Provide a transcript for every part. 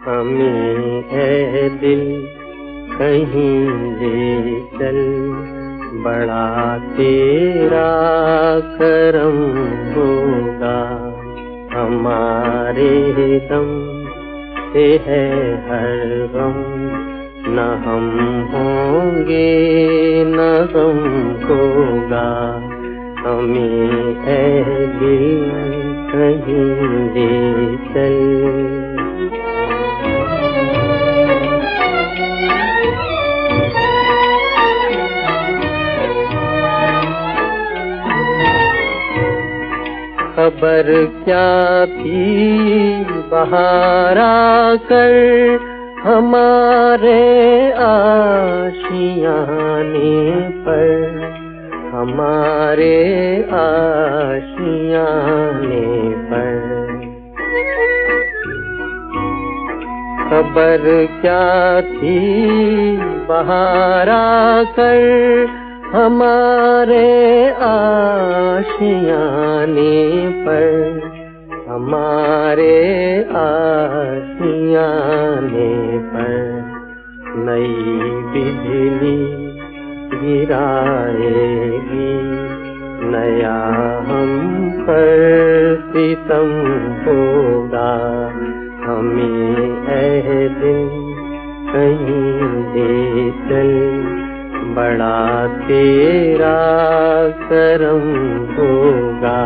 हमें है दिल कहीं ले चल, बड़ा तेरा करम होगा। हमारे दम से है हर गम, न हम होंगे न गम होगा। हमें है दिल कहीं ले चल। खबर क्या थी बहार आकर हमारे आशियाने पर, हमारे आशियाने पर। खबर क्या थी बहार आकर हमारे आशियाने पर, हमारे आशियाने पर। नई बिजली गिराएगी, नया हम पर सितम होगा। हमें है दिन कहीं ले चल, बड़ा तेरा करम होगा।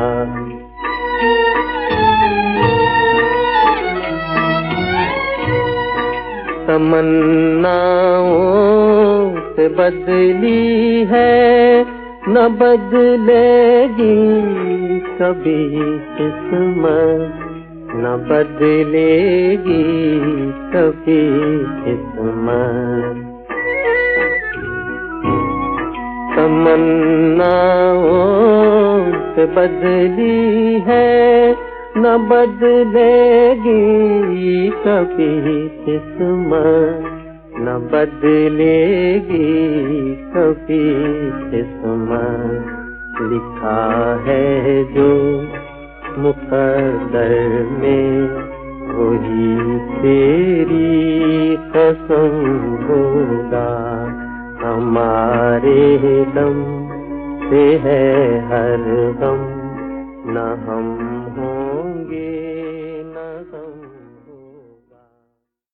तमन्नाओं से बदली है न बदलेगी कभी किस्मत, न बदलेगी कभी किस्मत। तमन्नाओं से बदली है न बदलेगी कभी किस्मत, न बदलेगी कभी किस्मत। लिखा है जो मुक़द्दर में वही तेरी कसम होगा। हमारे दम से है हर गम, न हम